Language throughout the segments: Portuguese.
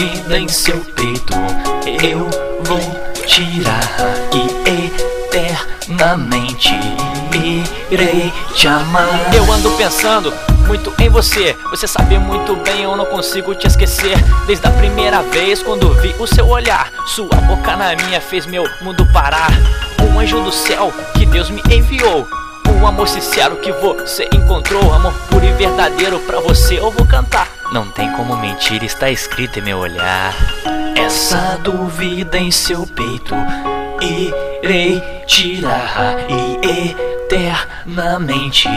dúvida em seu peito eu vou tirar e eternamente irei te amar. Eu ando pensando muito em você, você sabe muito bem, eu não consigo te esquecer. Desde a primeira vez quando vi o seu olhar, sua boca na minha fez meu mundo parar. Um anjo do céu que Deus me enviou, um amor sincero que você encontrou. Amor puro e verdadeiro, pra você eu vou cantar. Não tem como mentir, está escrito em meu olhar. Essa dúvida em seu peito irei tirar e eternamente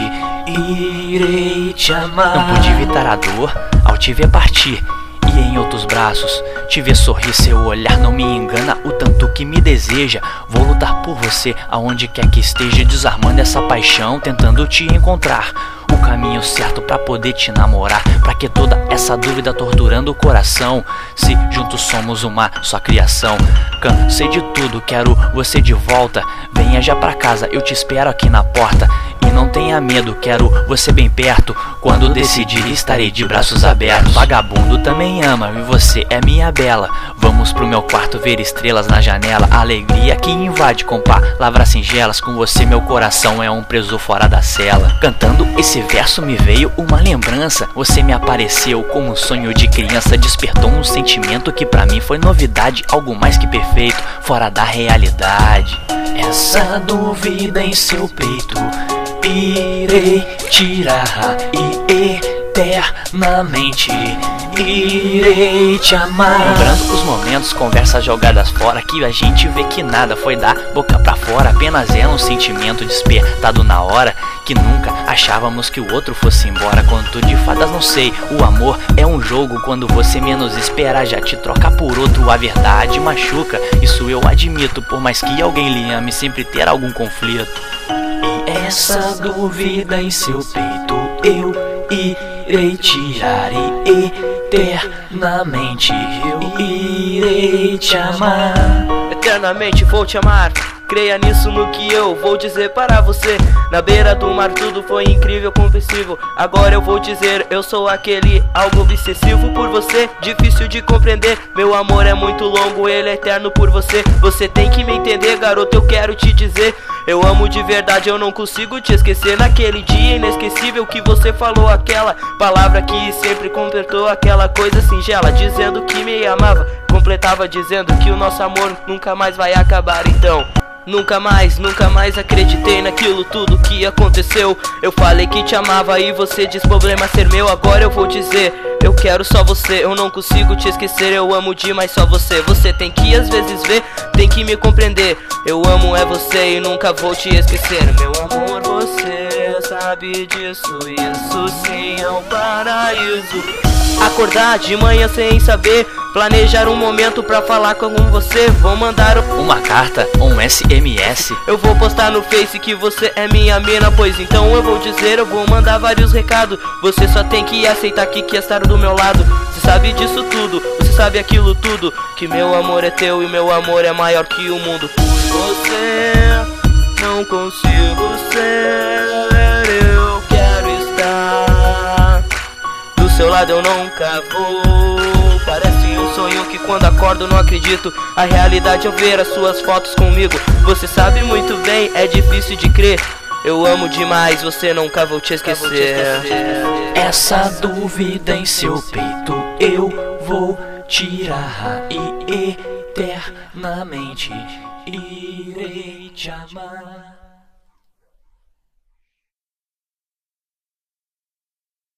irei te amar. Não pude evitar a dor ao te ver partir, e em outros braços te ver sorrir. Seu olhar não me engana o tanto que me deseja. Vou lutar por você aonde quer que esteja, desarmando essa paixão, tentando te encontrar o caminho certo pra poder te namorar. Pra que toda essa dúvida torturando o coração, se juntos somos uma só criação? Cansei de tudo, quero você de volta. Venha já pra casa, eu te espero aqui na porta. E não tenha medo, quero você bem perto. Quando decidir estarei de braços abertos. Vagabundo também ama e você é minha bela. Vamos pro meu quarto ver estrelas na janela. Alegria que invade com palavras singelas. Com você meu coração é um preso fora da cela. Cantando esse verso me veio uma lembrança. Você me apareceu como um sonho de criança. Despertou um sentimento que pra mim foi novidade. Algo mais que perfeito, fora da realidade. Essa dúvida em seu peito irei tirar e eternamente irei te amar. Lembrando os momentos, conversas jogadas fora, que a gente vê que nada foi da boca pra fora. Apenas era um sentimento despertado na hora, que nunca achávamos que o outro fosse embora. Conto de fadas, não sei, o amor é um jogo. Quando você menos espera já te troca por outro. A verdade machuca, isso eu admito. Por mais que alguém lhe ame, sempre ter algum conflito. E essa dúvida em seu peito eu irei tirar e eternamente eu irei te amar. Eternamente vou te amar. Creia nisso no que eu vou dizer para você. Na beira do mar tudo foi incrível, compreensível. Agora eu vou dizer, eu sou aquele algo obsessivo por você, difícil de compreender. Meu amor é muito longo, ele é eterno por você. Você tem que me entender, garoto, eu quero te dizer. Eu amo de verdade, eu não consigo te esquecer. Naquele dia inesquecível que você falou aquela palavra que sempre completou aquela coisa singela, dizendo que me amava, completava dizendo que o nosso amor nunca mais vai acabar. Então nunca mais acreditei naquilo tudo que aconteceu. Eu falei que te amava e você diz problema ser meu. Agora eu vou dizer, eu quero só você, eu não consigo te esquecer. Eu amo demais só você. Você tem que às vezes ver, tem que me compreender. Eu amo é você e nunca vou te esquecer. Meu amor, você sabe disso, isso sim é um paraíso. Acordar de manhã sem saber, planejar um momento pra falar com você. Vou mandar uma carta ou um SMS. Eu vou postar no Face que você é minha mina. Pois então eu vou dizer, eu vou mandar vários recados. Você só tem que aceitar que quer estar do meu lado. Você sabe disso tudo, você sabe aquilo tudo, que meu amor é teu e meu amor é maior que o mundo. Por você não consigo ser, eu quero estar do seu lado, eu nunca vou. Parece um sonho que quando acordo não acredito. A realidade é ver as suas fotos comigo. Você sabe muito bem, é difícil de crer. Eu amo demais, você nunca vou te esquecer. Essa dúvida em seu peito eu vou tirar e eternamente irei te amar.